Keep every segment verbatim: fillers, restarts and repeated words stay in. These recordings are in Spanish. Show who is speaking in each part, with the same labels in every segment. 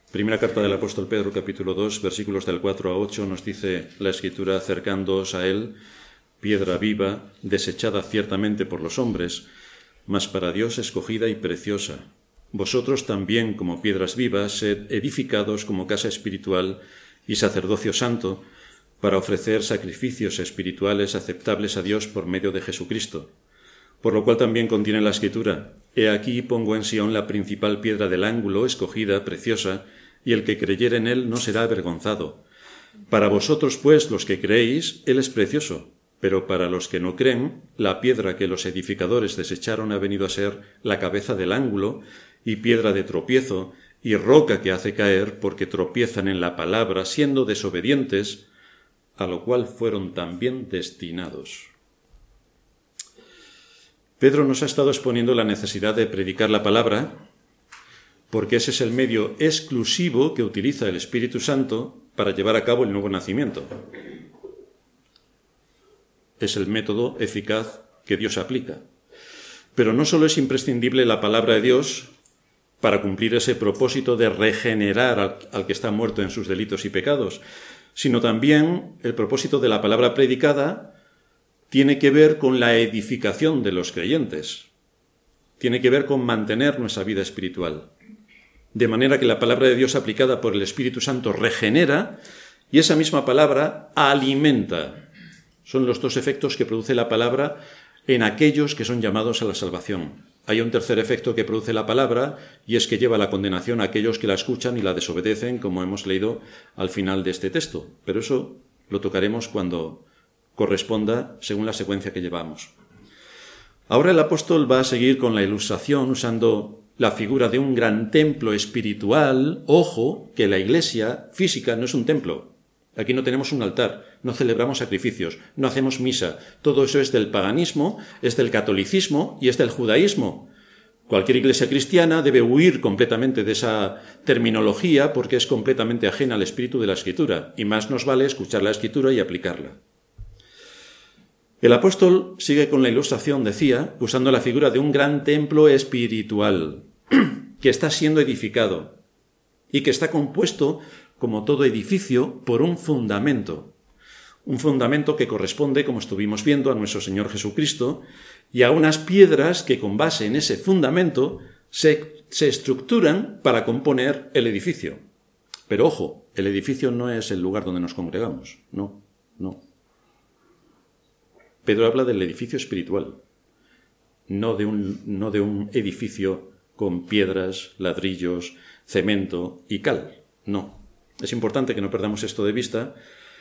Speaker 1: Primera carta del apóstol Pedro, capítulo dos, versículos del cuatro a ocho, nos dice la Escritura: acercándoos a él, piedra viva, desechada ciertamente por los hombres, mas para Dios escogida y preciosa. Vosotros también, como piedras vivas, sed edificados como casa espiritual y sacerdocio santo, para ofrecer sacrificios espirituales aceptables a Dios por medio de Jesucristo. Por lo cual también contiene la Escritura: He aquí pongo en Sión la principal piedra del ángulo, escogida, preciosa, y el que creyere en él no será avergonzado. Para vosotros, pues, los que creéis, él es precioso, pero para los que no creen, la piedra que los edificadores desecharon ha venido a ser la cabeza del ángulo, y piedra de tropiezo, y roca que hace caer, porque tropiezan en la palabra, siendo desobedientes, a lo cual fueron también destinados. Pedro nos ha estado exponiendo la necesidad de predicar la palabra, porque ese es el medio exclusivo que utiliza el Espíritu Santo para llevar a cabo el nuevo nacimiento. Es el método eficaz que Dios aplica. Pero no solo es imprescindible la palabra de Dios para cumplir ese propósito de regenerar al, al que está muerto en sus delitos y pecados, sino también el propósito de la palabra predicada tiene que ver con la edificación de los creyentes. Tiene que ver con mantener nuestra vida espiritual. De manera que la palabra de Dios aplicada por el Espíritu Santo regenera, y esa misma palabra alimenta. Son los dos efectos que produce la palabra en aquellos que son llamados a la salvación. Hay un tercer efecto que produce la palabra, y es que lleva a la condenación a aquellos que la escuchan y la desobedecen, como hemos leído al final de este texto. Pero eso lo tocaremos cuando corresponda según la secuencia que llevamos. Ahora el apóstol va a seguir con la ilustración usando la figura de un gran templo espiritual. Ojo, que la iglesia física no es un templo. Aquí no tenemos un altar, no celebramos sacrificios, no hacemos misa. Todo eso es del paganismo, es del catolicismo y es del judaísmo. Cualquier iglesia cristiana debe huir completamente de esa terminología porque es completamente ajena al espíritu de la Escritura, y más nos vale escuchar la Escritura y aplicarla. El apóstol sigue con la ilustración, decía, usando la figura de un gran templo espiritual que está siendo edificado y que está compuesto, como todo edificio, por un fundamento. Un fundamento que corresponde, como estuvimos viendo, a nuestro Señor Jesucristo, y a unas piedras que, con base en ese fundamento, se, se estructuran para componer el edificio. Pero ojo, el edificio no es el lugar donde nos congregamos. No, no. Pedro habla del edificio espiritual, no de un, no de un edificio con piedras, ladrillos, cemento y cal. No. Es importante que no perdamos esto de vista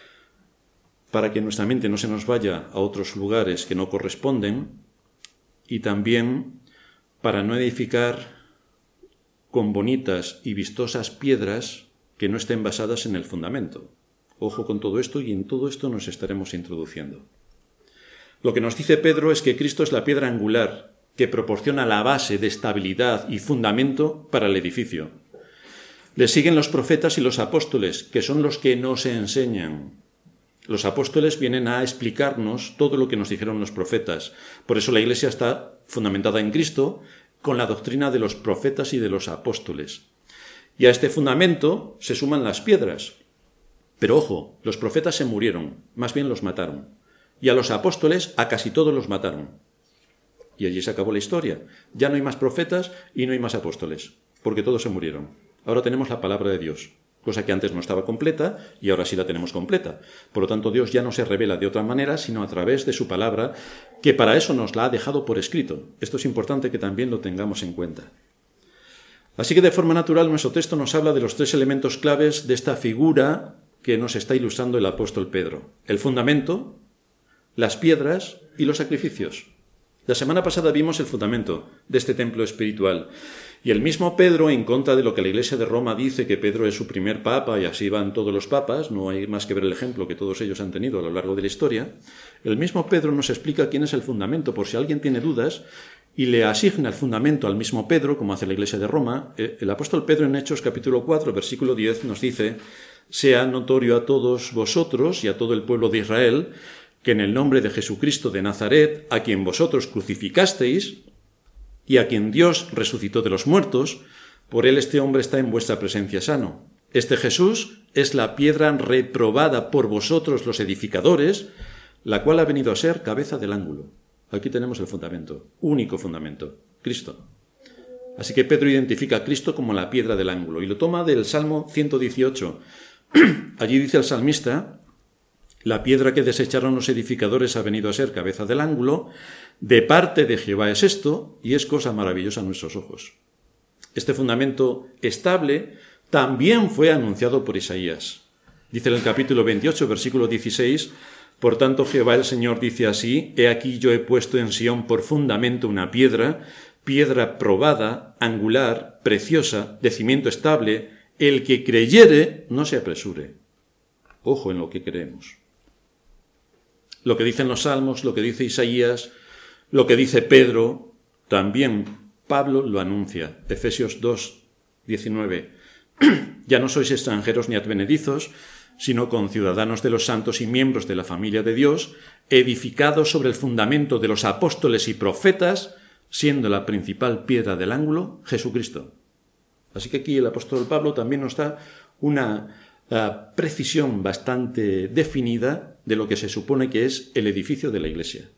Speaker 1: para que nuestra mente no se nos vaya a otros lugares que no corresponden, y también para no edificar con bonitas y vistosas piedras que no estén basadas en el fundamento. Ojo con todo esto, y en todo esto nos estaremos introduciendo. Lo que nos dice Pedro es que Cristo es la piedra angular que proporciona la base de estabilidad y fundamento para el edificio. Le siguen los profetas y los apóstoles, que son los que nos enseñan. Los apóstoles vienen a explicarnos todo lo que nos dijeron los profetas. Por eso la Iglesia está fundamentada en Cristo con la doctrina de los profetas y de los apóstoles. Y a este fundamento se suman las piedras. Pero ojo, los profetas se murieron, más bien los mataron. Y a los apóstoles a casi todos los mataron. Y allí se acabó la historia. Ya no hay más profetas y no hay más apóstoles, porque todos se murieron. Ahora tenemos la palabra de Dios, cosa que antes no estaba completa y ahora sí la tenemos completa. Por lo tanto, Dios ya no se revela de otra manera, sino a través de su palabra, que para eso nos la ha dejado por escrito. Esto es importante que también lo tengamos en cuenta. Así que de forma natural nuestro texto nos habla de los tres elementos claves de esta figura que nos está ilustrando el apóstol Pedro: el fundamento, las piedras y los sacrificios. La semana pasada vimos el fundamento de este templo espiritual, y el mismo Pedro, en contra de lo que la Iglesia de Roma dice, que Pedro es su primer papa y así van todos los papas, no hay más que ver el ejemplo que todos ellos han tenido a lo largo de la historia, el mismo Pedro nos explica quién es el fundamento, por si alguien tiene dudas, y le asigna el fundamento al mismo Pedro, como hace la Iglesia de Roma. El apóstol Pedro en Hechos capítulo cuatro, versículo diez, nos dice: sea notorio a todos vosotros y a todo el pueblo de Israel que en el nombre de Jesucristo de Nazaret, a quien vosotros crucificasteis y a quien Dios resucitó de los muertos, Por él este hombre está en vuestra presencia sano. Este Jesús es la piedra reprobada por vosotros los edificadores, la cual ha venido a ser cabeza del ángulo. Aquí tenemos el fundamento, único fundamento, Cristo. Así que Pedro identifica a Cristo como la piedra del ángulo y lo toma del Salmo ciento dieciocho. Allí dice el salmista: la piedra que desecharon los edificadores ha venido a ser cabeza del ángulo, de parte de Jehová es esto, y es cosa maravillosa a nuestros ojos. Este fundamento estable también fue anunciado por Isaías. Dice en el capítulo veintiocho, versículo dieciséis: por tanto Jehová el Señor dice así: he aquí yo he puesto en Sión por fundamento una piedra, piedra probada, angular, preciosa, de cimiento estable, el que creyere no se apresure. Ojo en lo que creemos. Lo que dicen los Salmos, lo que dice Isaías, lo que dice Pedro, también Pablo lo anuncia. Efesios dos, diecinueve. Ya no sois extranjeros ni advenedizos, sino conciudadanos de los santos y miembros de la familia de Dios, edificados sobre el fundamento de los apóstoles y profetas, siendo la principal piedra del ángulo Jesucristo. Así que aquí el apóstol Pablo también nos da una uh, precisión bastante definida de lo que se supone que es el edificio de la Iglesia.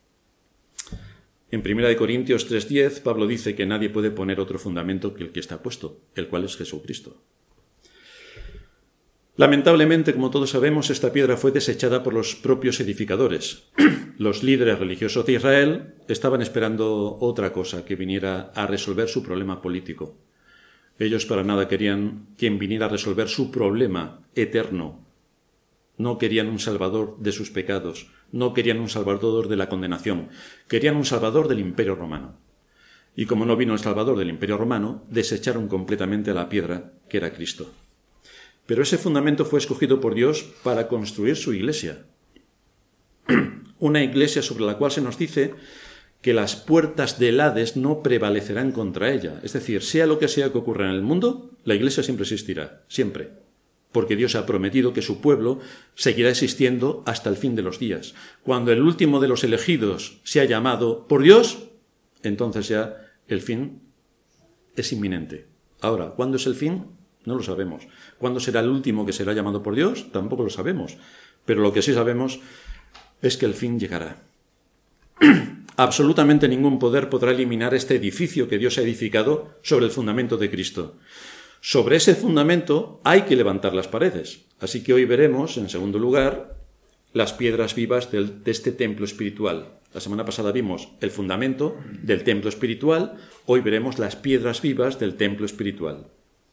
Speaker 1: En primera de Corintios tres diez, Pablo dice que nadie puede poner otro fundamento que el que está puesto, el cual es Jesucristo. Lamentablemente, como todos sabemos, esta piedra fue desechada por los propios edificadores. Los líderes religiosos de Israel estaban esperando otra cosa, que viniera a resolver su problema político. Ellos para nada querían quien viniera a resolver su problema eterno. No querían un salvador de sus pecados, no querían un salvador de la condenación, querían un salvador del Imperio Romano. Y como no vino el salvador del Imperio Romano, desecharon completamente a la piedra, que era Cristo. Pero ese fundamento fue escogido por Dios para construir su iglesia. Una iglesia sobre la cual se nos dice que las puertas del Hades no prevalecerán contra ella. Es decir, sea lo que sea que ocurra en el mundo, la iglesia siempre existirá, siempre. Porque Dios ha prometido que su pueblo seguirá existiendo hasta el fin de los días. Cuando el último de los elegidos sea llamado por Dios, entonces ya el fin es inminente. Ahora, ¿cuándo es el fin? No lo sabemos. ¿Cuándo será el último que será llamado por Dios? Tampoco lo sabemos. Pero lo que sí sabemos es que el fin llegará. Absolutamente ningún poder podrá eliminar este edificio que Dios ha edificado sobre el fundamento de Cristo. Sobre ese fundamento hay que levantar las paredes. Así que hoy veremos, en segundo lugar, las piedras vivas del, de este templo espiritual. La semana pasada vimos el fundamento del templo espiritual. Hoy veremos las piedras vivas del templo espiritual.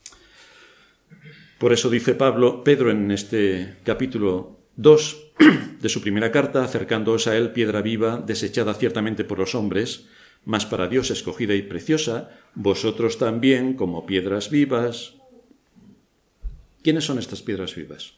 Speaker 1: Por eso dice Pablo, Pedro en este capítulo dos de su primera carta: acercándoos a él, piedra viva, desechada ciertamente por los hombres, mas para Dios escogida y preciosa, vosotros también como piedras vivas. ¿Quiénes son estas piedras vivas?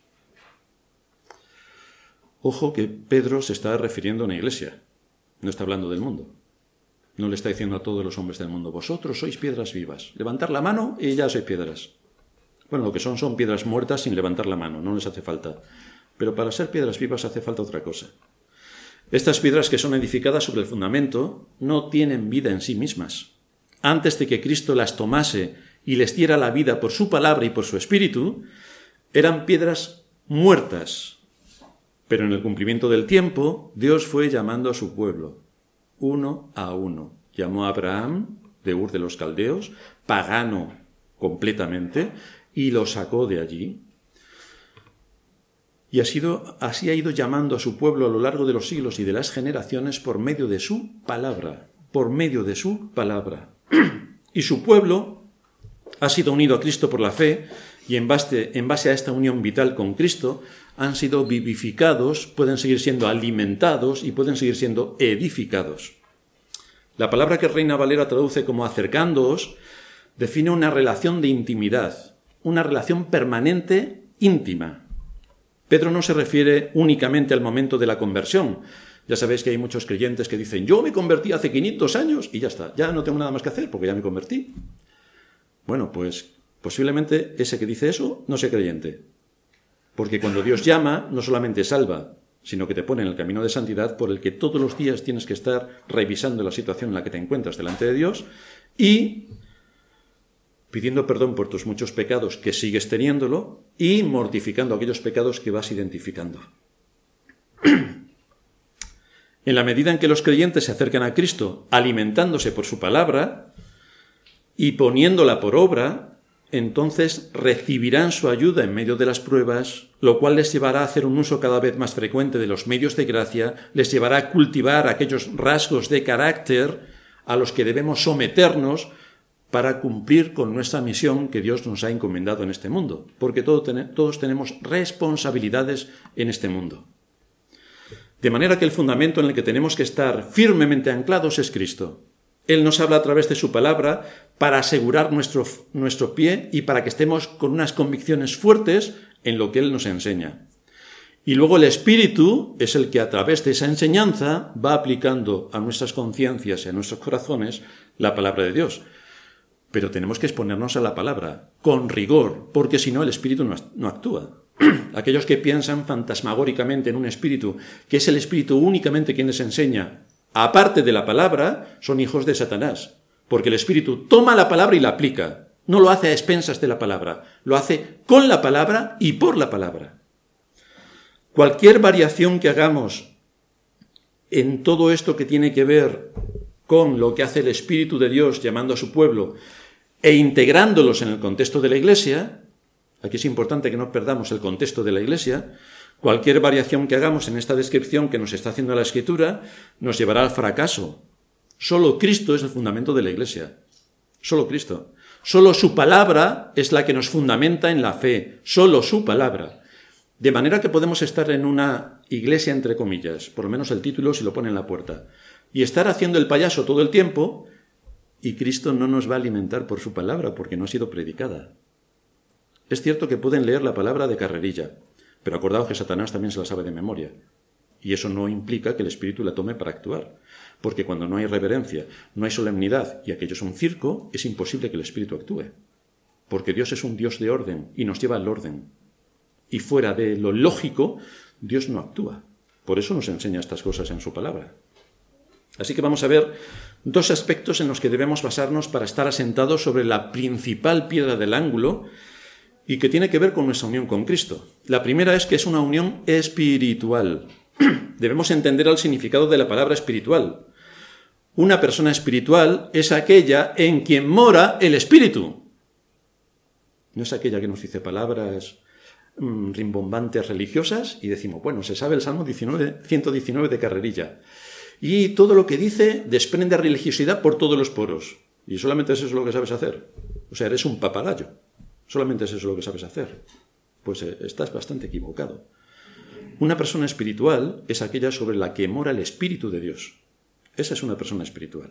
Speaker 1: Ojo que Pedro se está refiriendo a una iglesia, no está hablando del mundo. No le está diciendo a todos los hombres del mundo: vosotros sois piedras vivas, levantar la mano y ya sois piedras. Bueno, lo que son son piedras muertas sin levantar la mano, no les hace falta. Pero para ser piedras vivas hace falta otra cosa. Estas piedras que son edificadas sobre el fundamento no tienen vida en sí mismas. Antes de que Cristo las tomase y les diera la vida por su palabra y por su espíritu, eran piedras muertas. Pero en el cumplimiento del tiempo, Dios fue llamando a su pueblo, uno a uno. Llamó a Abraham, de Ur de los Caldeos, pagano completamente, y lo sacó de allí. Y ha sido, así ha ido llamando a su pueblo a lo largo de los siglos y de las generaciones por medio de su palabra, por medio de su palabra. Y su pueblo ha sido unido a Cristo por la fe, y en base, en base a esta unión vital con Cristo han sido vivificados, pueden seguir siendo alimentados y pueden seguir siendo edificados. La palabra que Reina Valera traduce como acercándoos define una relación de intimidad, una relación permanente, íntima. Pedro no se refiere únicamente al momento de la conversión. Ya sabéis que hay muchos creyentes que dicen: yo me convertí hace quinientos años y ya está, ya no tengo nada más que hacer porque ya me convertí. Bueno, pues posiblemente ese que dice eso no sea creyente. Porque cuando Dios llama, no solamente salva, sino que te pone en el camino de santidad por el que todos los días tienes que estar revisando la situación en la que te encuentras delante de Dios y pidiendo perdón por tus muchos pecados, que sigues teniéndolo, y mortificando aquellos pecados que vas identificando. En la medida en que los creyentes se acercan a Cristo, alimentándose por su palabra y poniéndola por obra, entonces recibirán su ayuda en medio de las pruebas, lo cual les llevará a hacer un uso cada vez más frecuente de los medios de gracia, les llevará a cultivar aquellos rasgos de carácter a los que debemos someternos para cumplir con nuestra misión que Dios nos ha encomendado en este mundo, porque todos tenemos responsabilidades en este mundo. De manera que el fundamento en el que tenemos que estar firmemente anclados es Cristo. Él nos habla a través de su palabra para asegurar nuestro, nuestro pie y para que estemos con unas convicciones fuertes en lo que Él nos enseña. Y luego el Espíritu es el que a través de esa enseñanza va aplicando a nuestras conciencias y a nuestros corazones la palabra de Dios. Pero tenemos que exponernos a la palabra con rigor, porque si no el Espíritu no, no actúa. Aquellos que piensan fantasmagóricamente en un espíritu, que es el espíritu únicamente quien les enseña, aparte de la palabra, son hijos de Satanás. Porque el espíritu toma la palabra y la aplica. No lo hace a expensas de la palabra, lo hace con la palabra y por la palabra. Cualquier variación que hagamos en todo esto que tiene que ver con lo que hace el Espíritu de Dios llamando a su pueblo e integrándolos en el contexto de la Iglesia, aquí es importante que no perdamos el contexto de la Iglesia, cualquier variación que hagamos en esta descripción que nos está haciendo la Escritura nos llevará al fracaso. Solo Cristo es el fundamento de la Iglesia. Solo Cristo. Solo su palabra es la que nos fundamenta en la fe. Solo su palabra. De manera que podemos estar en una iglesia, entre comillas, por lo menos el título si lo pone en la puerta, y estar haciendo el payaso todo el tiempo, y Cristo no nos va a alimentar por su palabra porque no ha sido predicada. Es cierto que pueden leer la palabra de carrerilla, pero acordaos que Satanás también se la sabe de memoria. Y eso no implica que el Espíritu la tome para actuar. Porque cuando no hay reverencia, no hay solemnidad y aquello es un circo, es imposible que el Espíritu actúe. Porque Dios es un Dios de orden y nos lleva al orden. Y fuera de lo lógico, Dios no actúa. Por eso nos enseña estas cosas en su palabra. Así que vamos a ver dos aspectos en los que debemos basarnos para estar asentados sobre la principal piedra del ángulo y que tiene que ver con nuestra unión con Cristo. La primera es que es una unión espiritual. Debemos entender el significado de la palabra espiritual. Una persona espiritual es aquella en quien mora el Espíritu. No es aquella que nos dice palabras mmm, rimbombantes religiosas y decimos, bueno, se sabe el Salmo ciento diecinueve de carrerilla. Y todo lo que dice desprende religiosidad por todos los poros. Y solamente eso es lo que sabes hacer. O sea, eres un papagayo. Solamente eso es lo que sabes hacer. Pues eh, estás bastante equivocado. Una persona espiritual es aquella sobre la que mora el Espíritu de Dios. Esa es una persona espiritual.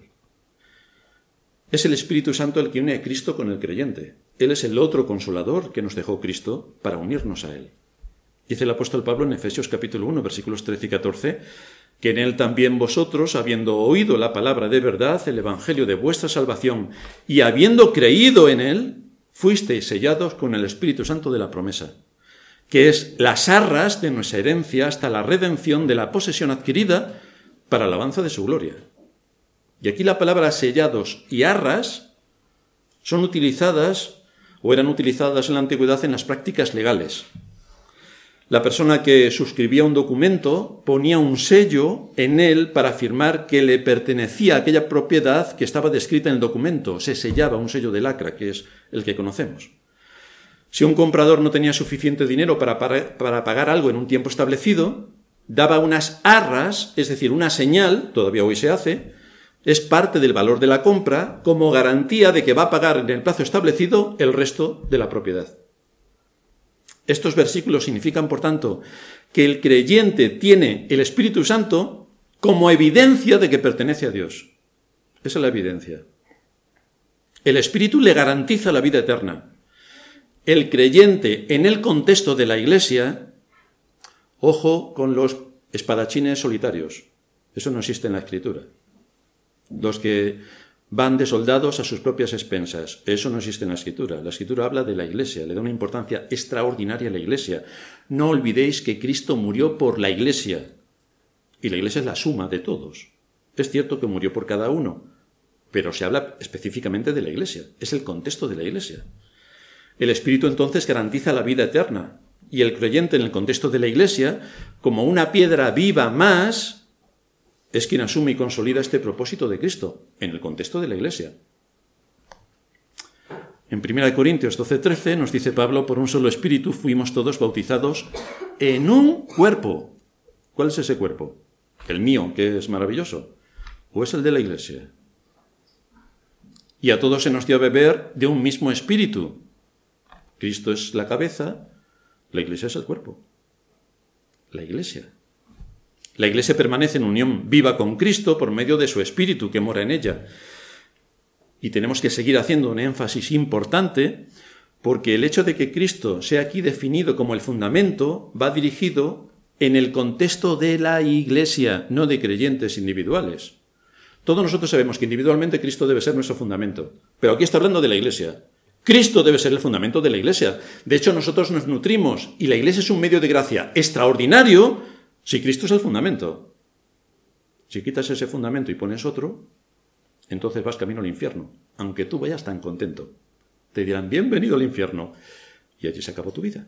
Speaker 1: Es el Espíritu Santo el que une a Cristo con el creyente. Él es el otro consolador que nos dejó Cristo para unirnos a Él. Dice el apóstol Pablo en Efesios capítulo uno, versículos trece y catorce, que en Él también vosotros, habiendo oído la palabra de verdad, el evangelio de vuestra salvación, y habiendo creído en Él, fuisteis sellados con el Espíritu Santo de la promesa, que es las arras de nuestra herencia hasta la redención de la posesión adquirida para la alabanza de su gloria. Y aquí la palabra sellados y arras son utilizadas o eran utilizadas en la antigüedad en las prácticas legales. La persona que suscribía un documento ponía un sello en él para afirmar que le pertenecía a aquella propiedad que estaba descrita en el documento. Se sellaba un sello de lacra, que es el que conocemos. Si un comprador no tenía suficiente dinero para, para, para pagar algo en un tiempo establecido, daba unas arras, es decir, una señal, todavía hoy se hace, es parte del valor de la compra como garantía de que va a pagar en el plazo establecido el resto de la propiedad. Estos versículos significan, por tanto, que el creyente tiene el Espíritu Santo como evidencia de que pertenece a Dios. Esa es la evidencia. El Espíritu le garantiza la vida eterna. El creyente, en el contexto de la Iglesia, ojo con los espadachines solitarios. Eso no existe en la Escritura. Los que van de soldados a sus propias expensas. Eso no existe en la Escritura. La Escritura habla de la Iglesia, le da una importancia extraordinaria a la Iglesia. No olvidéis que Cristo murió por la Iglesia. Y la Iglesia es la suma de todos. Es cierto que murió por cada uno, pero se habla específicamente de la Iglesia. Es el contexto de la Iglesia. El Espíritu entonces garantiza la vida eterna, y el creyente en el contexto de la Iglesia, como una piedra viva más, es quien asume y consolida este propósito de Cristo, en el contexto de la Iglesia. En primera de Corintios doce trece nos dice Pablo, por un solo Espíritu fuimos todos bautizados en un cuerpo. ¿Cuál es ese cuerpo? ¿El mío, que es maravilloso? ¿O es el de la Iglesia? Y a todos se nos dio a beber de un mismo Espíritu. Cristo es la cabeza, la Iglesia es el cuerpo. La Iglesia. La Iglesia permanece en unión viva con Cristo por medio de su Espíritu que mora en ella. Y tenemos que seguir haciendo un énfasis importante, porque el hecho de que Cristo sea aquí definido como el fundamento va dirigido en el contexto de la Iglesia, no de creyentes individuales. Todos nosotros sabemos que individualmente Cristo debe ser nuestro fundamento, pero aquí está hablando de la Iglesia. Cristo debe ser el fundamento de la Iglesia. De hecho, nosotros nos nutrimos y la Iglesia es un medio de gracia extraordinario si Cristo es el fundamento. Si quitas ese fundamento y pones otro, entonces vas camino al infierno, aunque tú vayas tan contento. Te dirán, bienvenido al infierno, y allí se acabó tu vida.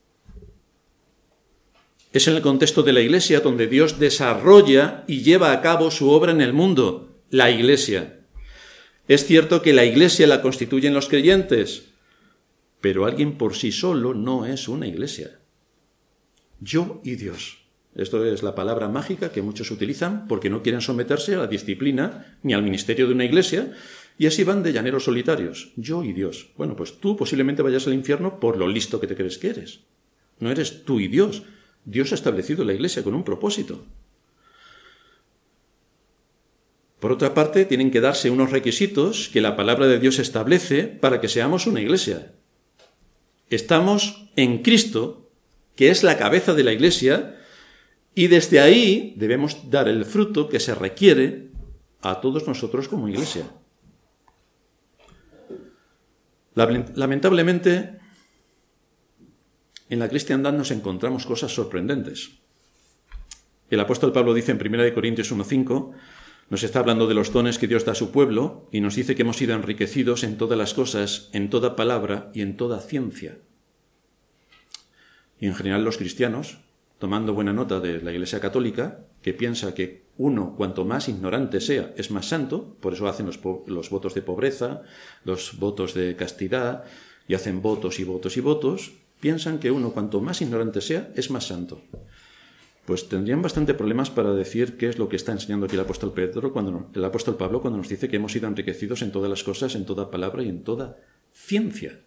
Speaker 1: Es en el contexto de la Iglesia donde Dios desarrolla y lleva a cabo su obra en el mundo, la Iglesia. Es cierto que la Iglesia la constituyen los creyentes, pero alguien por sí solo no es una Iglesia. Yo y Dios. Esto es la palabra mágica que muchos utilizan porque no quieren someterse a la disciplina ni al ministerio de una iglesia y así van de llaneros solitarios. Yo y Dios. Bueno, pues tú posiblemente vayas al infierno por lo listo que te crees que eres. No eres tú y Dios. Dios ha establecido la iglesia con un propósito. Por otra parte, tienen que darse unos requisitos que la palabra de Dios establece para que seamos una iglesia. Estamos en Cristo, que es la cabeza de la iglesia, y desde ahí debemos dar el fruto que se requiere a todos nosotros como iglesia. Lamentablemente, en la cristiandad nos encontramos cosas sorprendentes. El apóstol Pablo dice en primera de Corintios uno cinco, nos está hablando de los dones que Dios da a su pueblo y nos dice que hemos sido enriquecidos en todas las cosas, en toda palabra y en toda ciencia. Y en general los cristianos, tomando buena nota de la Iglesia Católica, que piensa que uno, cuanto más ignorante sea, es más santo, por eso hacen los, los votos de pobreza, los votos de castidad, y hacen votos y votos y votos, piensan que uno, cuanto más ignorante sea, es más santo. Pues tendrían bastante problemas para decir qué es lo que está enseñando aquí el apóstol Pedro, cuando, el apóstol Pablo, cuando nos dice que hemos sido enriquecidos en todas las cosas, en toda palabra y en toda ciencia.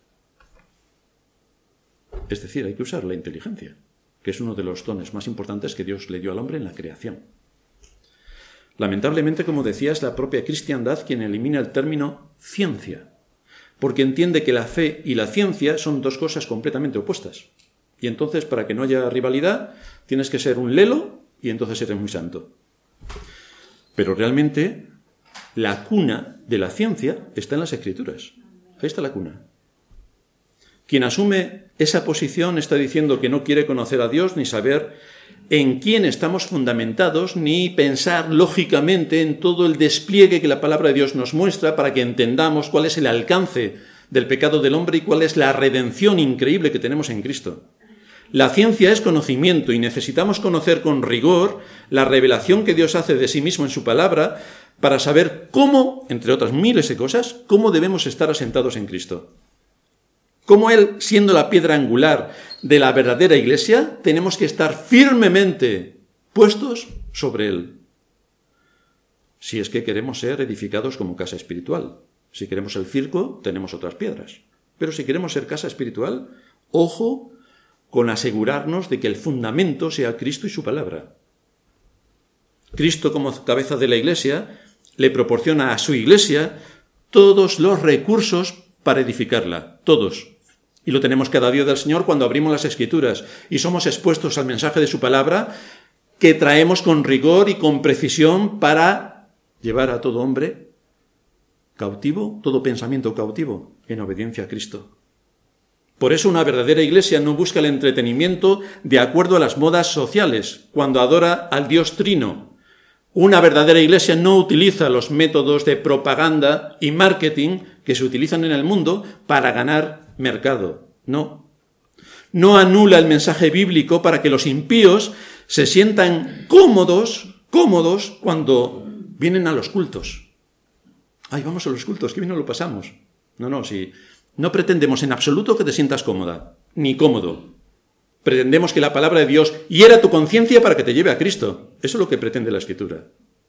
Speaker 1: Es decir, hay que usar la inteligencia, que es uno de los dones más importantes que Dios le dio al hombre en la creación. Lamentablemente, como decía, es la propia cristiandad quien elimina el término ciencia, porque entiende que la fe y la ciencia son dos cosas completamente opuestas. Y entonces, para que no haya rivalidad, tienes que ser un lelo y entonces eres muy santo. Pero realmente, la cuna de la ciencia está en las Escrituras. Ahí está la cuna. Quien asume esa posición está diciendo que no quiere conocer a Dios ni saber en quién estamos fundamentados, ni pensar lógicamente en todo el despliegue que la palabra de Dios nos muestra para que entendamos cuál es el alcance del pecado del hombre y cuál es la redención increíble que tenemos en Cristo. La ciencia es conocimiento y necesitamos conocer con rigor la revelación que Dios hace de sí mismo en su palabra para saber cómo, entre otras miles de cosas, cómo debemos estar asentados en Cristo. Cómo Él, siendo la piedra angular de la verdadera iglesia, tenemos que estar firmemente puestos sobre Él. Si es que queremos ser edificados como casa espiritual. Si queremos el circo, tenemos otras piedras. Pero si queremos ser casa espiritual, ojo con asegurarnos de que el fundamento sea Cristo y su palabra. Cristo, como cabeza de la iglesia, le proporciona a su iglesia todos los recursos para edificarla, todos. Y lo tenemos cada día del Señor cuando abrimos las Escrituras y somos expuestos al mensaje de su palabra que traemos con rigor y con precisión para llevar a todo hombre cautivo, todo pensamiento cautivo, en obediencia a Cristo. Por eso una verdadera iglesia no busca el entretenimiento de acuerdo a las modas sociales, cuando adora al Dios Trino, Una verdadera iglesia no utiliza los métodos de propaganda y marketing que se utilizan en el mundo para ganar mercado. No. No anula el mensaje bíblico para que los impíos se sientan cómodos, cómodos cuando vienen a los cultos. Ay, vamos a los cultos, que bien nos lo pasamos. No, no, sí. No pretendemos en absoluto que te sientas cómoda, ni cómodo. Pretendemos que la palabra de Dios hiera tu conciencia para que te lleve a Cristo. Eso es lo que pretende la Escritura.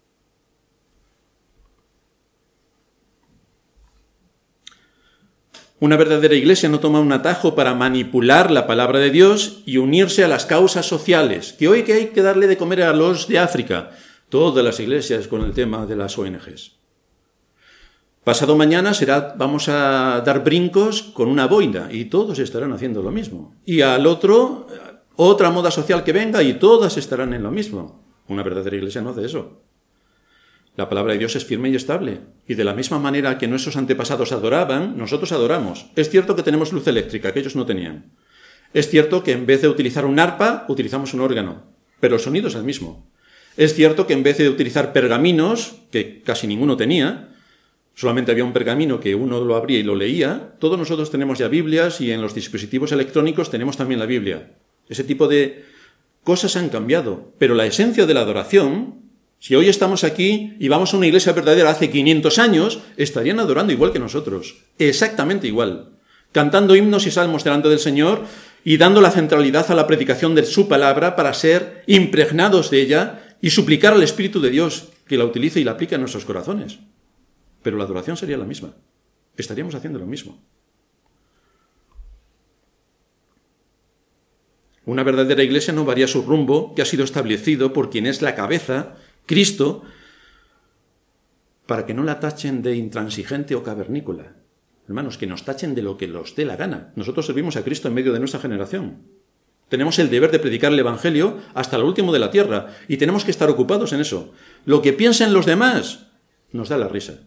Speaker 1: Una verdadera iglesia no toma un atajo para manipular la palabra de Dios y unirse a las causas sociales, que hoy que hay que darle de comer a los de África, todas las iglesias con el tema de las O N Ges. Pasado mañana será, vamos a dar brincos con una boina y todos estarán haciendo lo mismo. Y al otro, otra moda social que venga y todas estarán en lo mismo. Una verdadera iglesia no hace eso. La palabra de Dios es firme y estable. Y de la misma manera que nuestros antepasados adoraban, nosotros adoramos. Es cierto que tenemos luz eléctrica, que ellos no tenían. Es cierto que en vez de utilizar un arpa, utilizamos un órgano. Pero el sonido es el mismo. Es cierto que en vez de utilizar pergaminos, que casi ninguno tenía, solamente había un pergamino que uno lo abría y lo leía, todos nosotros tenemos ya Biblias y en los dispositivos electrónicos tenemos también la Biblia. Ese tipo de cosas han cambiado. Pero la esencia de la adoración, si hoy estamos aquí y vamos a una iglesia verdadera hace quinientos años, estarían adorando igual que nosotros, exactamente igual, cantando himnos y salmos delante del Señor y dando la centralidad a la predicación de su palabra para ser impregnados de ella y suplicar al Espíritu de Dios que la utilice y la aplique en nuestros corazones. Pero la adoración sería la misma, estaríamos haciendo lo mismo. Una verdadera iglesia no varía su rumbo, que ha sido establecido por quien es la cabeza, Cristo, para que no la tachen de intransigente o cavernícola. Hermanos, que nos tachen de lo que los dé la gana. Nosotros servimos a Cristo en medio de nuestra generación. Tenemos el deber de predicar el Evangelio hasta lo último de la tierra y tenemos que estar ocupados en eso. Lo que piensen los demás nos da la risa.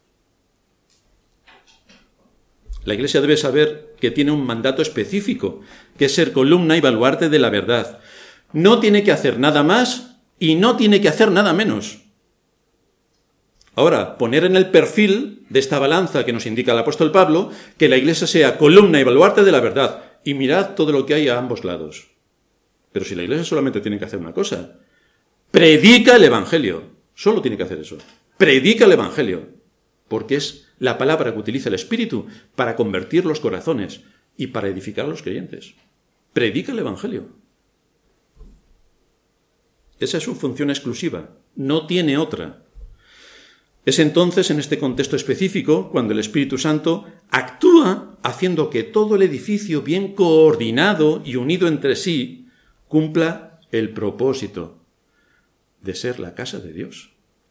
Speaker 1: La Iglesia debe saber que tiene un mandato específico, que es ser columna y baluarte de la verdad. No tiene que hacer nada más y no tiene que hacer nada menos. Ahora, poner en el perfil de esta balanza que nos indica el apóstol Pablo, que la Iglesia sea columna y baluarte de la verdad. Y mirad todo lo que hay a ambos lados. Pero si la Iglesia solamente tiene que hacer una cosa, predica el Evangelio. Solo tiene que hacer eso. Predica el Evangelio. Porque es la palabra que utiliza el Espíritu para convertir los corazones y para edificar a los creyentes. Predica el Evangelio. Esa es su función exclusiva. No tiene otra. Es entonces, en este contexto específico, cuando el Espíritu Santo actúa haciendo que todo el edificio bien coordinado y unido entre sí cumpla el propósito de ser la casa de Dios.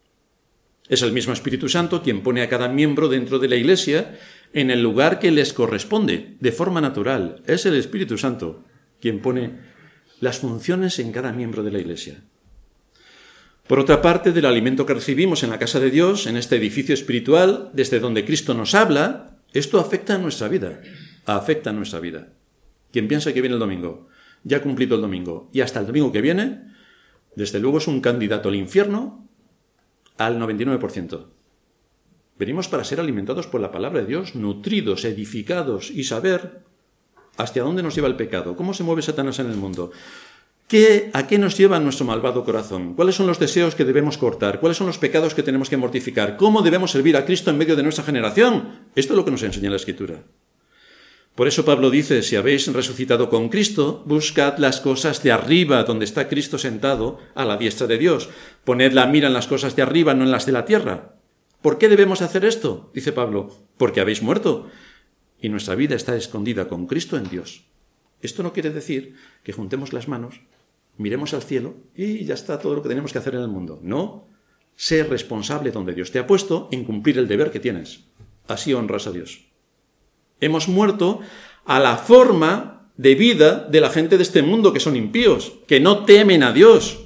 Speaker 1: Es el mismo Espíritu Santo quien pone a cada miembro dentro de la Iglesia en el lugar que les corresponde, de forma natural. Es el Espíritu Santo quien pone las funciones en cada miembro de la Iglesia. Por otra parte, del alimento que recibimos en la casa de Dios, en este edificio espiritual, desde donde Cristo nos habla, esto afecta a nuestra vida, afecta a nuestra vida. Quien piensa que viene el domingo, ya ha cumplido el domingo, y hasta el domingo que viene, desde luego es un candidato al infierno al noventa y nueve por ciento. Venimos para ser alimentados por la palabra de Dios, nutridos, edificados y saber hasta dónde nos lleva el pecado, cómo se mueve Satanás en el mundo. ¿Qué, ¿A qué nos lleva nuestro malvado corazón? ¿Cuáles son los deseos que debemos cortar? ¿Cuáles son los pecados que tenemos que mortificar? ¿Cómo debemos servir a Cristo en medio de nuestra generación? Esto es lo que nos enseña la Escritura. Por eso Pablo dice, si habéis resucitado con Cristo, buscad las cosas de arriba, donde está Cristo sentado a la diestra de Dios. Poned la mira en las cosas de arriba, no en las de la tierra. ¿Por qué debemos hacer esto? Dice Pablo, porque habéis muerto y nuestra vida está escondida con Cristo en Dios. Esto no quiere decir que juntemos las manos, miremos al cielo y ya está todo lo que tenemos que hacer en el mundo. No, sé responsable donde Dios te ha puesto en cumplir el deber que tienes. Así honras a Dios. Hemos muerto a la forma de vida de la gente de este mundo que son impíos, que no temen a Dios.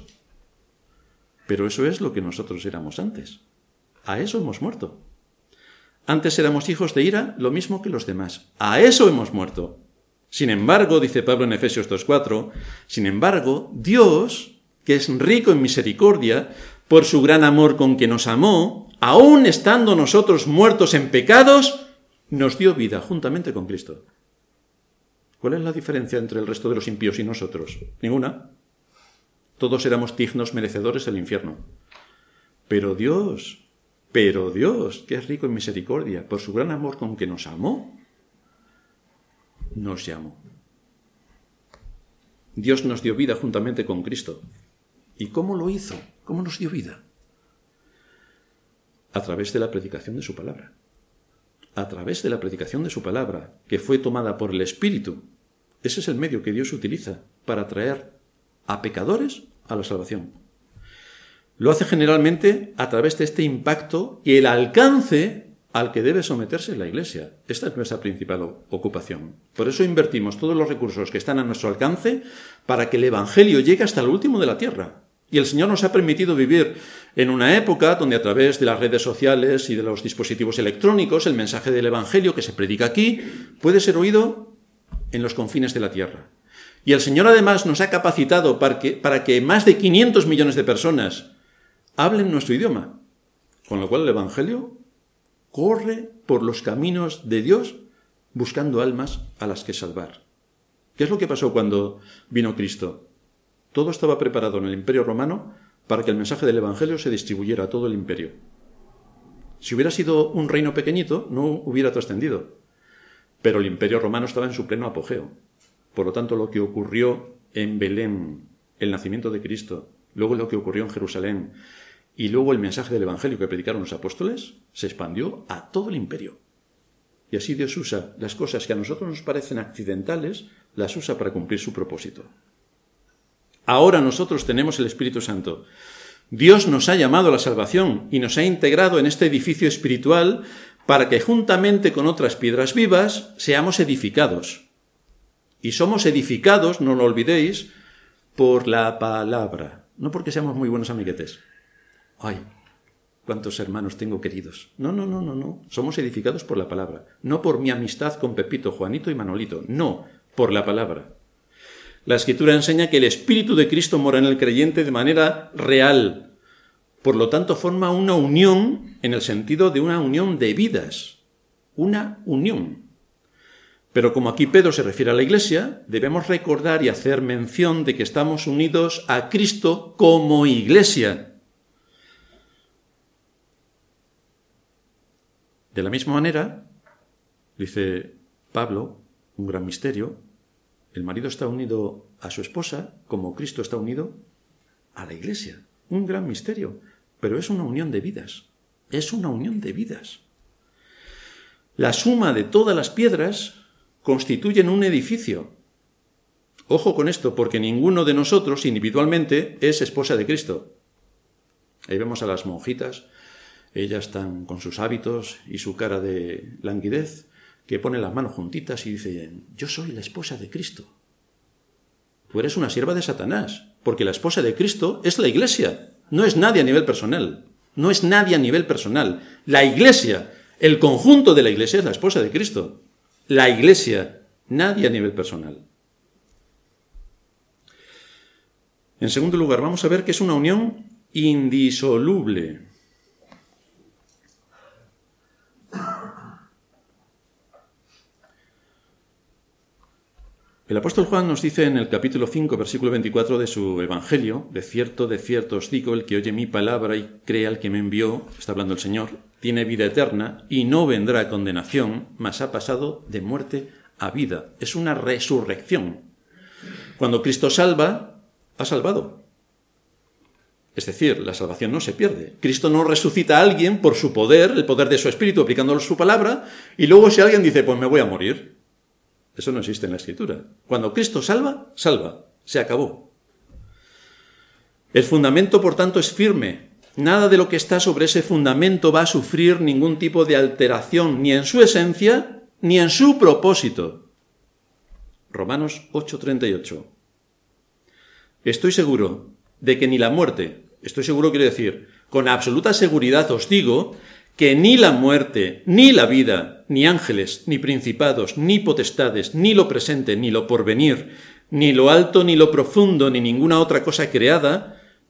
Speaker 1: Pero eso es lo que nosotros éramos antes. A eso hemos muerto. Antes éramos hijos de ira, lo mismo que los demás. A eso hemos muerto. Sin embargo, dice Pablo en Efesios dos cuatro, sin embargo, Dios, que es rico en misericordia, por su gran amor con que nos amó, aun estando nosotros muertos en pecados, nos dio vida juntamente con Cristo. ¿Cuál es la diferencia entre el resto de los impíos y nosotros? Ninguna. Todos éramos dignos merecedores del infierno. Pero Dios, pero Dios, que es rico en misericordia, por su gran amor con que nos amó, nos llamó. Dios nos dio vida juntamente con Cristo. ¿Y cómo lo hizo? ¿Cómo nos dio vida? A través de la predicación de su palabra. A través de la predicación de su palabra, que fue tomada por el Espíritu. Ese es el medio que Dios utiliza para traer a pecadores a la salvación. Lo hace generalmente a través de este impacto y el alcance al que debe someterse la Iglesia. Esta es nuestra principal ocupación. Por eso invertimos todos los recursos que están a nuestro alcance para que el Evangelio llegue hasta el último de la tierra. Y el Señor nos ha permitido vivir en una época donde a través de las redes sociales y de los dispositivos electrónicos el mensaje del Evangelio que se predica aquí puede ser oído en los confines de la tierra. Y el Señor además nos ha capacitado para que, para que más de quinientos millones de personas hablen nuestro idioma, con lo cual el Evangelio corre por los caminos de Dios buscando almas a las que salvar. ¿Qué es lo que pasó cuando vino Cristo? Todo estaba preparado en el Imperio Romano para que el mensaje del Evangelio se distribuyera a todo el imperio. Si hubiera sido un reino pequeñito, no hubiera trascendido. Pero el Imperio Romano estaba en su pleno apogeo. Por lo tanto, lo que ocurrió en Belén, el nacimiento de Cristo, luego lo que ocurrió en Jerusalén, y luego el mensaje del Evangelio que predicaron los apóstoles, se expandió a todo el imperio. Y así Dios usa las cosas que a nosotros nos parecen accidentales, las usa para cumplir su propósito. Ahora nosotros tenemos el Espíritu Santo. Dios nos ha llamado a la salvación y nos ha integrado en este edificio espiritual para que juntamente con otras piedras vivas seamos edificados. Y somos edificados, no lo olvidéis, por la palabra. No porque seamos muy buenos amiguetes. Ay, cuántos hermanos tengo queridos. No, no, no, no, no. Somos edificados por la palabra. No por mi amistad con Pepito, Juanito y Manolito. No, por la palabra. La Escritura enseña que el Espíritu de Cristo mora en el creyente de manera real. Por lo tanto, forma una unión en el sentido de una unión de vidas. Una unión. Pero como aquí Pedro se refiere a la Iglesia, debemos recordar y hacer mención de que estamos unidos a Cristo como Iglesia. De la misma manera, dice Pablo, un gran misterio, el marido está unido a su esposa como Cristo está unido a la Iglesia. Un gran misterio, pero es una unión de vidas. Es una unión de vidas. La suma de todas las piedras constituyen un edificio. Ojo con esto, porque ninguno de nosotros individualmente es esposa de Cristo. Ahí vemos a las monjitas, ellas están con sus hábitos y su cara de languidez, que ponen las manos juntitas y dicen, yo soy la esposa de Cristo. Tú eres una sierva de Satanás, porque la esposa de Cristo es la Iglesia, no es nadie a nivel personal, no es nadie a nivel personal. La Iglesia, el conjunto de la Iglesia es la esposa de Cristo. La Iglesia, nadie a nivel personal. En segundo lugar, vamos a ver que es una unión indisoluble. El apóstol Juan nos dice en el capítulo cinco, versículo veinticuatro de su Evangelio, de cierto, de cierto os digo, el que oye mi palabra y cree al que me envió, está hablando el Señor, tiene vida eterna y no vendrá a condenación, mas ha pasado de muerte a vida. Es una resurrección. Cuando Cristo salva, ha salvado. Es decir, la salvación no se pierde. Cristo no resucita a alguien por su poder, el poder de su Espíritu, aplicándole su palabra, y luego si alguien dice, pues me voy a morir. Eso no existe en la Escritura. Cuando Cristo salva, salva. Se acabó. El fundamento, por tanto, es firme. Nada de lo que está sobre ese fundamento va a sufrir ningún tipo de alteración, ni en su esencia, ni en su propósito. Romanos ocho, treinta y ocho. Estoy seguro de que ni la muerte, estoy seguro quiero decir, con absoluta seguridad os digo, que ni la muerte, ni la vida, ni ángeles, ni principados, ni potestades, ni lo presente, ni lo porvenir, ni lo alto, ni lo profundo, ni ninguna otra cosa creada,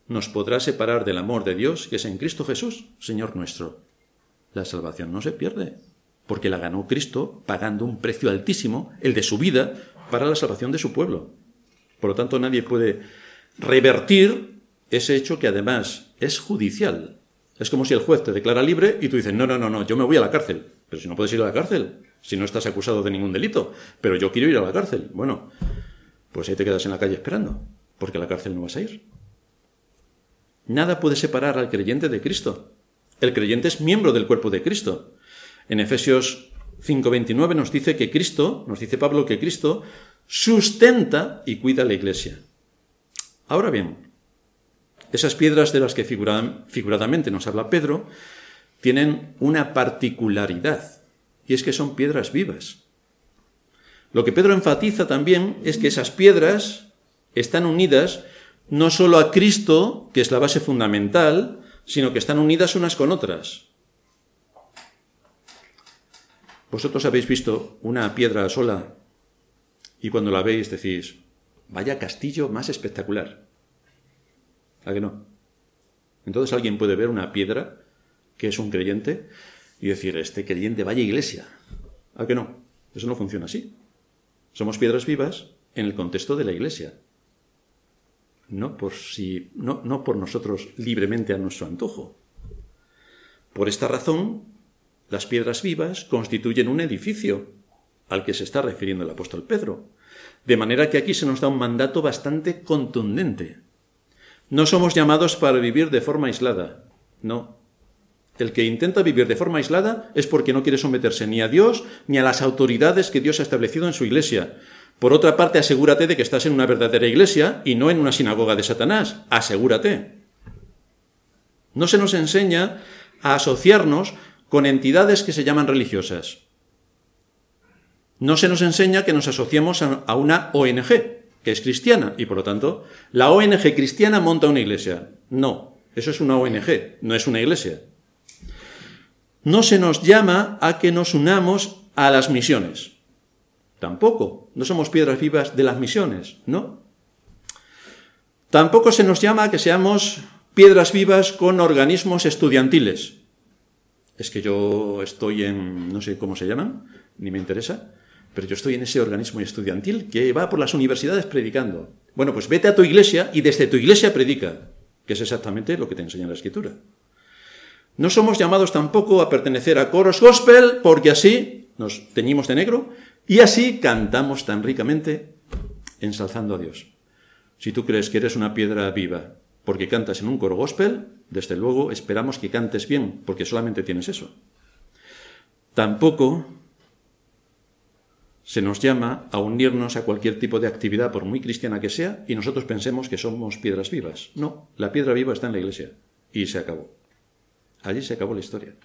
Speaker 1: nos podrá separar del amor de Dios que es en Cristo Jesús, Señor nuestro? La salvación no se pierde, porque la ganó Cristo pagando un precio altísimo, el de su vida, para la salvación de su pueblo. Por lo tanto, nadie puede revertir ese hecho que además es judicial. Es como si el juez te declara libre y tú dices, no, no, no, no, yo me voy a la cárcel. Pero si no puedes ir a la cárcel, si no estás acusado de ningún delito, pero yo quiero ir a la cárcel. Bueno, pues ahí te quedas en la calle esperando, porque a la cárcel no vas a ir. Nada puede separar al creyente de Cristo. El creyente es miembro del cuerpo de Cristo. En Efesios cinco veintinueve nos dice que Cristo, nos dice Pablo que Cristo sustenta y cuida la Iglesia. Ahora bien, esas piedras de las que figuradamente nos habla Pedro tienen una particularidad, y es que son piedras vivas. Lo que Pedro enfatiza también es que esas piedras están unidas no solo a Cristo, que es la base fundamental, sino que están unidas unas con otras. Vosotros habéis visto una piedra sola y cuando la veis decís, vaya castillo más espectacular. ¿A que no? Entonces alguien puede ver una piedra que es un creyente y decir, este creyente, vaya iglesia. ¿A que no? Eso no funciona así. Somos piedras vivas en el contexto de la iglesia. No por, si, no, no por nosotros libremente a nuestro antojo. Por esta razón, las piedras vivas constituyen un edificio al que se está refiriendo el apóstol Pedro. De manera que aquí se nos da un mandato bastante contundente. No somos llamados para vivir de forma aislada. No. El que intenta vivir de forma aislada es porque no quiere someterse ni a Dios ni a las autoridades que Dios ha establecido en su iglesia. Por otra parte, asegúrate de que estás en una verdadera iglesia y no en una sinagoga de Satanás. Asegúrate. No se nos enseña a asociarnos con entidades que se llaman religiosas. No se nos enseña que nos asociemos a una O N G, que es cristiana, y por lo tanto, la O N G cristiana monta una iglesia. No, eso es una O N G, no es una iglesia. No se nos llama a que nos unamos a las misiones. Tampoco, no somos piedras vivas de las misiones, ¿no? Tampoco se nos llama a que seamos piedras vivas con organismos estudiantiles. Es que yo estoy en, no sé cómo se llaman, ni me interesa, pero yo estoy en ese organismo estudiantil que va por las universidades predicando. Bueno, pues vete a tu iglesia y desde tu iglesia predica, que es exactamente lo que te enseña la Escritura. No somos llamados tampoco a pertenecer a coros gospel, porque así nos teñimos de negro y así cantamos tan ricamente ensalzando a Dios. Si tú crees que eres una piedra viva porque cantas en un coro gospel, desde luego esperamos que cantes bien, porque solamente tienes eso. Tampoco se nos llama a unirnos a cualquier tipo de actividad, por muy cristiana que sea, y nosotros pensemos que somos piedras vivas. No, la piedra viva está en la iglesia. Y se acabó. Allí se acabó la historia.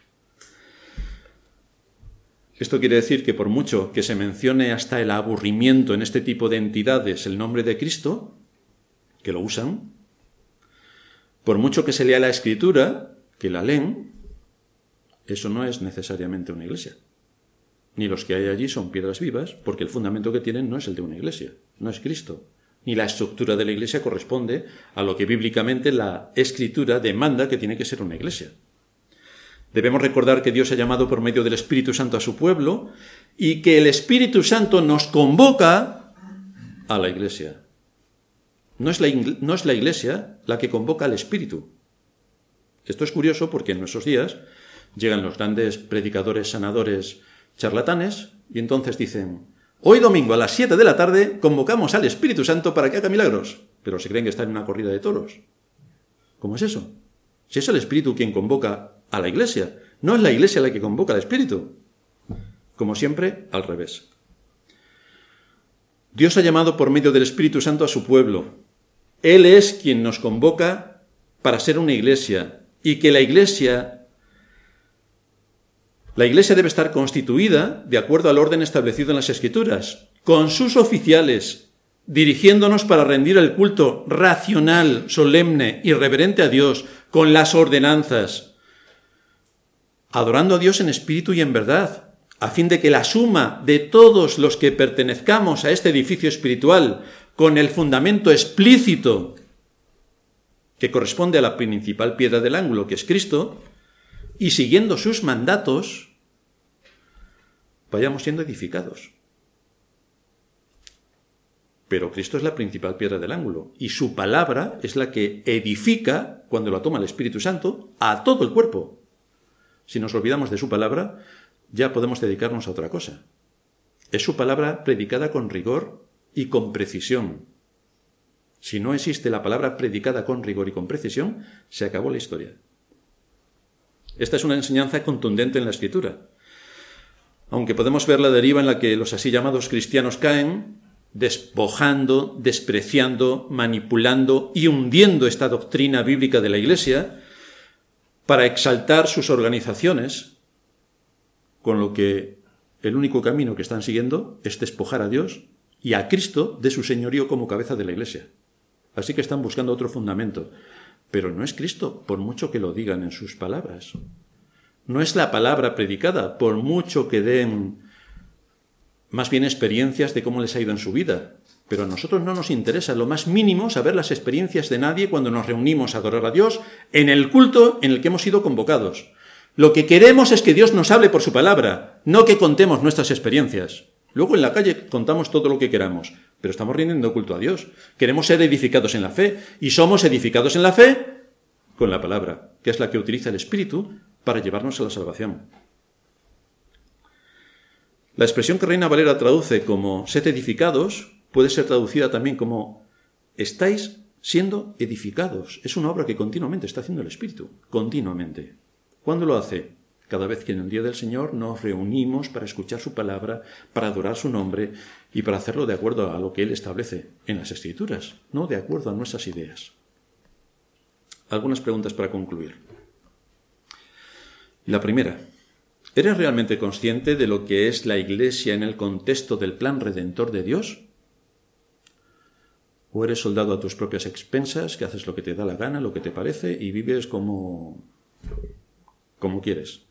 Speaker 1: Esto quiere decir que por mucho que se mencione hasta el aburrimiento en este tipo de entidades el nombre de Cristo, que lo usan, por mucho que se lea la Escritura, que la leen, eso no es necesariamente una iglesia. Ni los que hay allí son piedras vivas, porque el fundamento que tienen no es el de una iglesia, no es Cristo. Ni la estructura de la iglesia corresponde a lo que bíblicamente la Escritura demanda que tiene que ser una iglesia. Debemos recordar que Dios ha llamado por medio del Espíritu Santo a su pueblo y que el Espíritu Santo nos convoca a la iglesia. No es la, no es la iglesia la que convoca al Espíritu. Esto es curioso porque en nuestros días llegan los grandes predicadores, sanadores, charlatanes, y entonces dicen, hoy domingo a las siete de la tarde convocamos al Espíritu Santo para que haga milagros, pero se creen que está en una corrida de toros. ¿Cómo es eso? Si es el Espíritu quien convoca a la iglesia, no es la iglesia la que convoca al Espíritu. Como siempre, al revés. Dios ha llamado por medio del Espíritu Santo a su pueblo. Él es quien nos convoca para ser una iglesia, y que la iglesia La iglesia debe estar constituida de acuerdo al orden establecido en las Escrituras, con sus oficiales, dirigiéndonos para rendir el culto racional, solemne y reverente a Dios, con las ordenanzas, adorando a Dios en espíritu y en verdad, a fin de que la suma de todos los que pertenezcamos a este edificio espiritual, con el fundamento explícito que corresponde a la principal piedra del ángulo, que es Cristo, y siguiendo sus mandatos, vayamos siendo edificados. Pero Cristo es la principal piedra del ángulo, y su palabra es la que edifica, cuando la toma el Espíritu Santo, a todo el cuerpo. Si nos olvidamos de su palabra, ya podemos dedicarnos a otra cosa. Es su palabra predicada con rigor y con precisión. Si no existe la palabra predicada con rigor y con precisión, se acabó la historia. Esta es una enseñanza contundente en la Escritura. Aunque podemos ver la deriva en la que los así llamados cristianos caen, despojando, despreciando, manipulando y hundiendo esta doctrina bíblica de la Iglesia para exaltar sus organizaciones, con lo que el único camino que están siguiendo es despojar a Dios y a Cristo de su señorío como cabeza de la Iglesia. Así que están buscando otro fundamento. Pero no es Cristo, por mucho que lo digan en sus palabras. No es la palabra predicada, por mucho que den más bien experiencias de cómo les ha ido en su vida. Pero a nosotros no nos interesa lo más mínimo saber las experiencias de nadie cuando nos reunimos a adorar a Dios en el culto en el que hemos sido convocados. Lo que queremos es que Dios nos hable por su palabra, no que contemos nuestras experiencias. Luego en la calle contamos todo lo que queramos, pero estamos rindiendo culto a Dios. Queremos ser edificados en la fe, y somos edificados en la fe con la palabra, que es la que utiliza el Espíritu para llevarnos a la salvación. La expresión que Reina Valera traduce como sed edificados puede ser traducida también como estáis siendo edificados. Es una obra que continuamente está haciendo el Espíritu, continuamente. ¿Cuándo lo hace? Cada vez que en el día del Señor nos reunimos para escuchar su palabra, para adorar su nombre y para hacerlo de acuerdo a lo que Él establece en las Escrituras, no de acuerdo a nuestras ideas. Algunas preguntas para concluir. La primera, ¿eres realmente consciente de lo que es la Iglesia en el contexto del plan redentor de Dios? ¿O eres soldado a tus propias expensas, que haces lo que te da la gana, lo que te parece, y vives como, como quieres?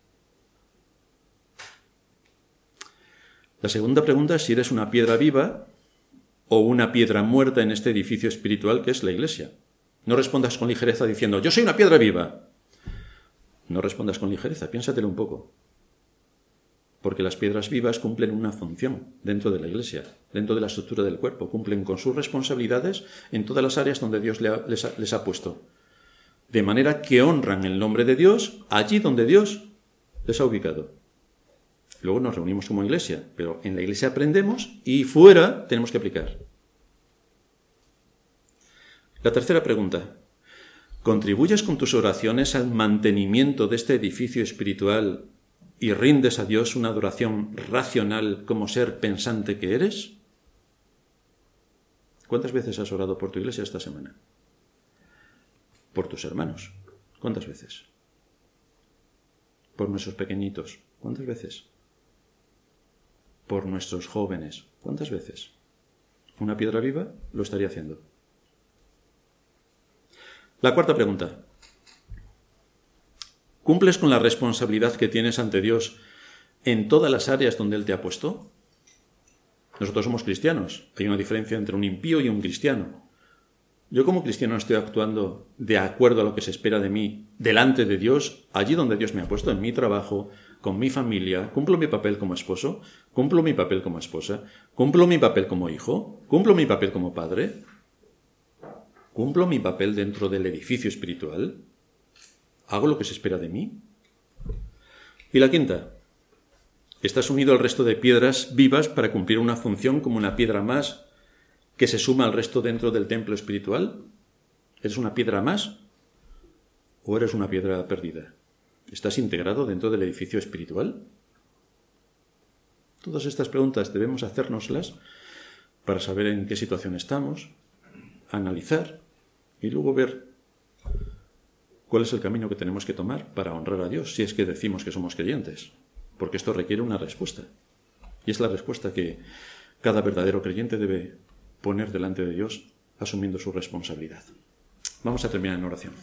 Speaker 1: La segunda pregunta es si eres una piedra viva o una piedra muerta en este edificio espiritual que es la Iglesia. No respondas con ligereza diciendo, yo soy una piedra viva. No respondas con ligereza, piénsatelo un poco. Porque las piedras vivas cumplen una función dentro de la Iglesia, dentro de la estructura del cuerpo, cumplen con sus responsabilidades en todas las áreas donde Dios les ha, les ha puesto. De manera que honran el nombre de Dios allí donde Dios les ha ubicado. Luego nos reunimos como Iglesia, pero en la Iglesia aprendemos y fuera tenemos que aplicar. La tercera pregunta. ¿Contribuyes con tus oraciones al mantenimiento de este edificio espiritual y rindes a Dios una adoración racional como ser pensante que eres? ¿Cuántas veces has orado por tu Iglesia esta semana? Por tus hermanos. ¿Cuántas veces? Por nuestros pequeñitos. ¿Cuántas veces? Por nuestros jóvenes. ¿Cuántas veces? ¿Una piedra viva? Lo estaría haciendo. La cuarta pregunta. ¿Cumples con la responsabilidad que tienes ante Dios en todas las áreas donde Él te ha puesto? Nosotros somos cristianos. Hay una diferencia entre un impío y un cristiano. Yo como cristiano estoy actuando de acuerdo a lo que se espera de mí delante de Dios, allí donde Dios me ha puesto, en mi trabajo, con mi familia. ¿Cumplo mi papel como esposo? ¿Cumplo mi papel como esposa? ¿Cumplo mi papel como hijo? ¿Cumplo mi papel como padre? ¿Cumplo mi papel dentro del edificio espiritual? ¿Hago lo que se espera de mí? Y la quinta. ¿Estás unido al resto de piedras vivas para cumplir una función como una piedra más que se suma al resto dentro del templo espiritual? ¿Eres una piedra más o eres una piedra perdida? ¿Estás integrado dentro del edificio espiritual? Todas estas preguntas debemos hacérnoslas para saber en qué situación estamos, analizar y luego ver cuál es el camino que tenemos que tomar para honrar a Dios, si es que decimos que somos creyentes, porque esto requiere una respuesta. Y es la respuesta que cada verdadero creyente debe poner delante de Dios, asumiendo su responsabilidad. Vamos a terminar en oración.